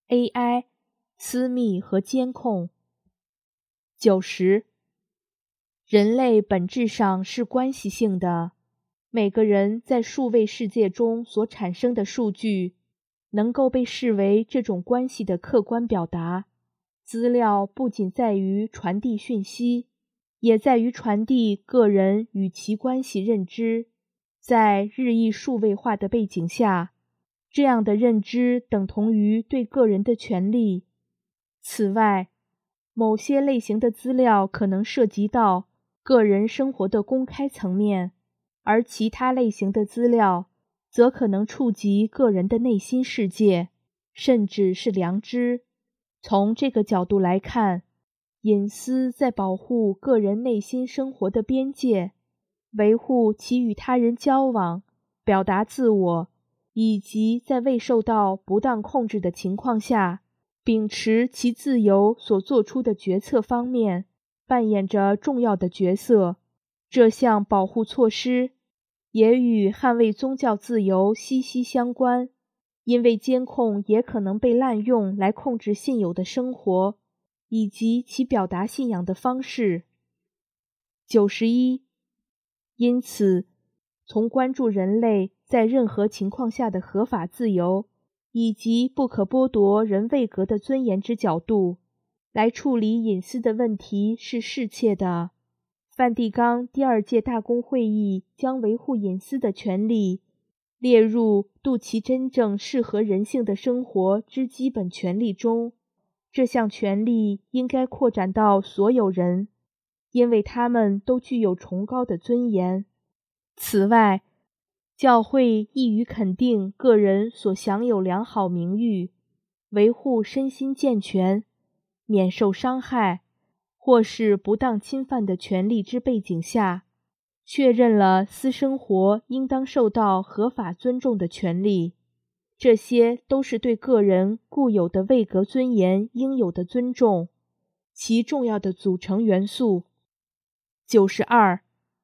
AI、私密和监控。90. 人类本质上是关系性的，每个人在数位世界中所产生的数据，能够被视为这种关系的客观表达。资料不仅在于传递讯息，也在于传递个人与其关系认知。在日益数位化的背景下，这样的认知等同于对个人的权利。此外，某些类型的资料可能涉及到个人生活的公开层面，而其他类型的资料则可能触及个人的内心世界，甚至是良知。从这个角度来看，隐私在保护个人内心生活的边界，维护其与他人交往、表达自我，以及在未受到不当控制的情况下，秉持其自由所做出的决策方面，扮演着重要的角色。这项保护措施也与捍卫宗教自由息息相关，因为监控也可能被滥用来控制信友的生活，以及其表达信仰的方式。91. 因此，从关注人类在任何情况下的合法自由，以及不可剥夺人位格的尊严之角度，来处理隐私的问题是适切的。梵蒂冈第2届大公会议将维护隐私的权利列入度其真正适合人性的生活之基本权利中。这项权利应该扩展到所有人，因为他们都具有崇高的尊严。此外，教会亦予肯定个人所享有良好名誉、维护身心健全、免受伤害或是不当侵犯的权利之背景下，确认了私生活应当受到合法尊重的权利。这些都是对个人固有的位格尊严应有的尊重，其重要的组成元素。92.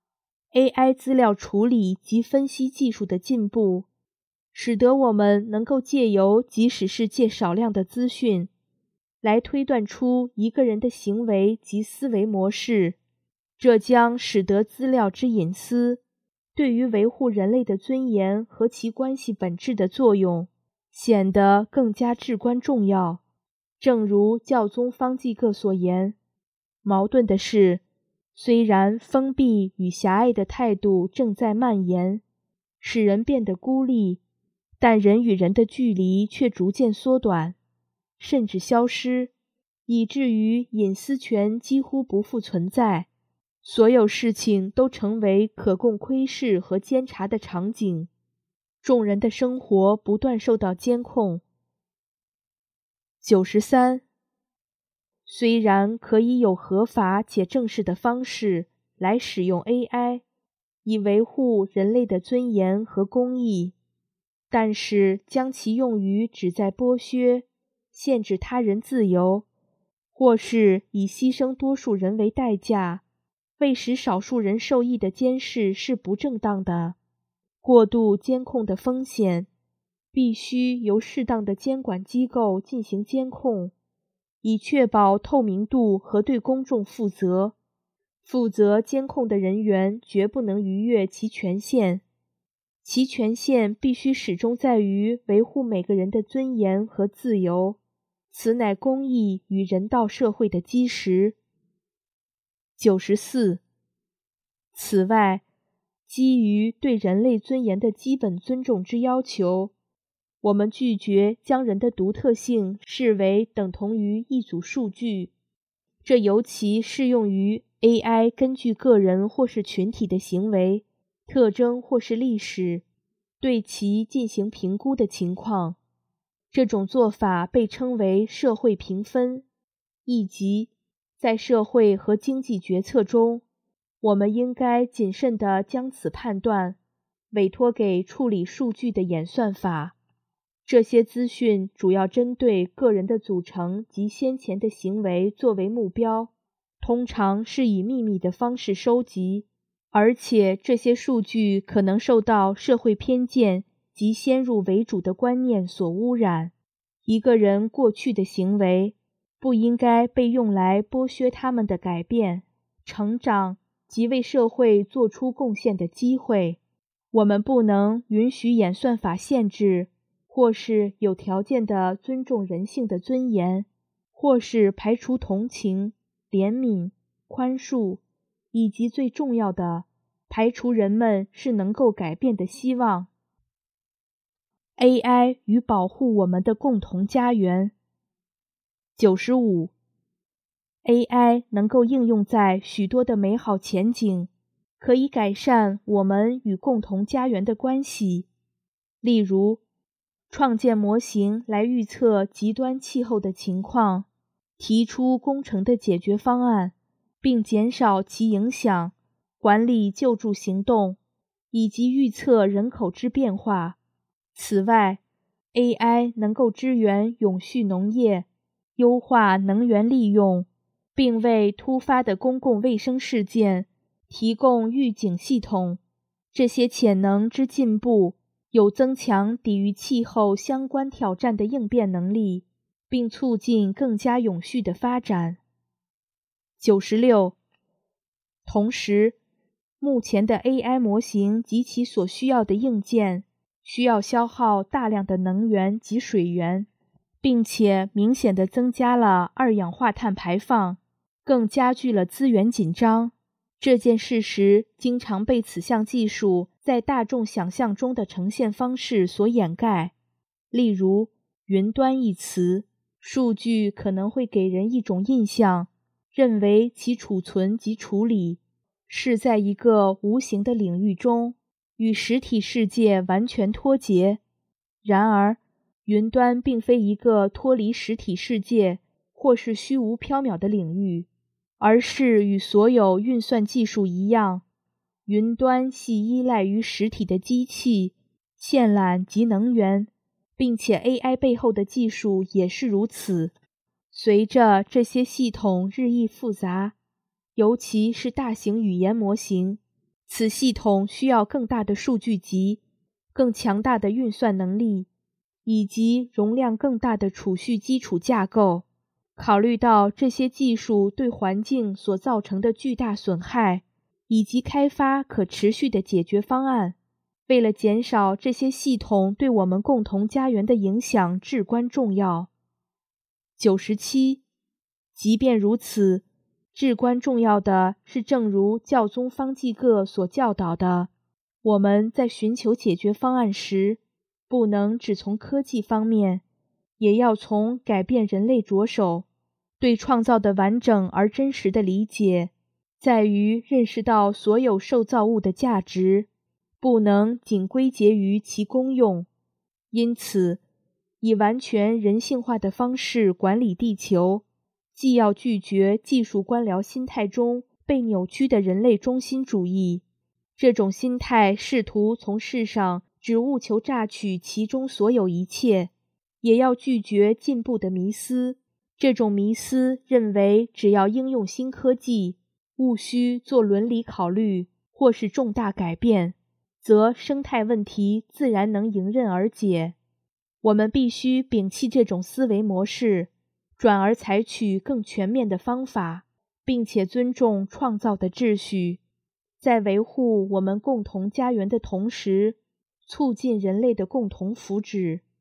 AI 资料处理及分析技术的进步，使得我们能够借由即使是借少量的资讯，来推断出一个人的行为及思维模式。这将使得资料之隐私对于维护人类的尊严和其关系本质的作用显得更加至关重要。正如教宗方济各所言，矛盾的是，虽然封闭与狭隘的态度正在蔓延，使人变得孤立，但人与人的距离却逐渐缩短，甚至消失，以至于隐私权几乎不复存在。所有事情都成为可供窥视和监察的场景，众人的生活不断受到监控。93. 虽然可以有合法且正式的方式来使用 AI， 以维护人类的尊严和公义，但是将其用于旨在剥削、限制他人自由，或是以牺牲多数人为代价，为使少数人受益的监视是不正当的。过度监控的风险必须由适当的监管机构进行监控，以确保透明度和对公众负责。负责监控的人员绝不能逾越其权限，其权限必须始终在于维护每个人的尊严和自由，此乃公义与人道社会的基石。94. 此外，基于对人类尊严的基本尊重之要求，我们拒绝将人的独特性视为等同于一组数据，这尤其适用于 AI 根据个人或是群体的行为、特征或是历史，对其进行评估的情况。这种做法被称为社会评分，以及在社会和经济决策中，我们应该谨慎地将此判断委托给处理数据的演算法。这些资讯主要针对个人的组成及先前的行为作为目标，通常是以秘密的方式收集，而且这些数据可能受到社会偏见及先入为主的观念所污染。 一个人过去的行为不应该被用来剥削他们的改变、成长及为社会做出贡献的机会。我们不能允许演算法限制，或是有条件地尊重人性的尊严，或是排除同情、怜悯、宽恕，以及最重要的，排除人们是能够改变的希望。AI 与保护我们的共同家园。95. AI 能够应用在许多的美好前景，可以改善我们与共同家园的关系。例如，创建模型来预测极端气候的情况，提出工程的解决方案，并减少其影响，管理救助行动，以及预测人口之变化。此外， AI 能够支援永续农业，优化能源利用，并为突发的公共卫生事件提供预警系统。这些潜能之进步有增强抵御气候相关挑战的应变能力，并促进更加永续的发展。96. 同时，目前的 AI 模型及其所需要的硬件需要消耗大量的能源及水源，并且明显地增加了二氧化碳排放，更加剧了资源紧张。这件事实经常被此项技术在大众想象中的呈现方式所掩盖。例如，云端一词，数据可能会给人一种印象，认为其储存及处理是在一个无形的领域中，与实体世界完全脱节。然而，云端并非一个脱离实体世界或是虚无缥缈的领域，而是与所有运算技术一样，云端系依赖于实体的机器、线缆及能源，并且 AI 背后的技术也是如此。随着这些系统日益复杂，尤其是大型语言模型，此系统需要更大的数据集、更强大的运算能力，以及容量更大的储蓄基础架构。考虑到这些技术对环境所造成的巨大损害，以及开发可持续的解决方案，为了减少这些系统对我们共同家园的影响至关重要。97. 即便如此，至关重要的是，正如教宗方济各所教导的，我们在寻求解决方案时，不能只从科技方面，也要从改变人类着手。对创造的完整而真实的理解，在于认识到所有受造物的价值，不能仅归结于其功用。因此，以完全人性化的方式管理地球，既要拒绝技术官僚心态中被扭曲的人类中心主义，这种心态试图从世上只务求榨取其中所有一切，也要拒绝进步的迷思。这种迷思认为，只要应用新科技，务需做伦理考虑或是重大改变，则生态问题自然能迎刃而解。我们必须摒弃这种思维模式，转而采取更全面的方法，并且尊重创造的秩序，在维护我们共同家园的同时，促进人类的共同福祉。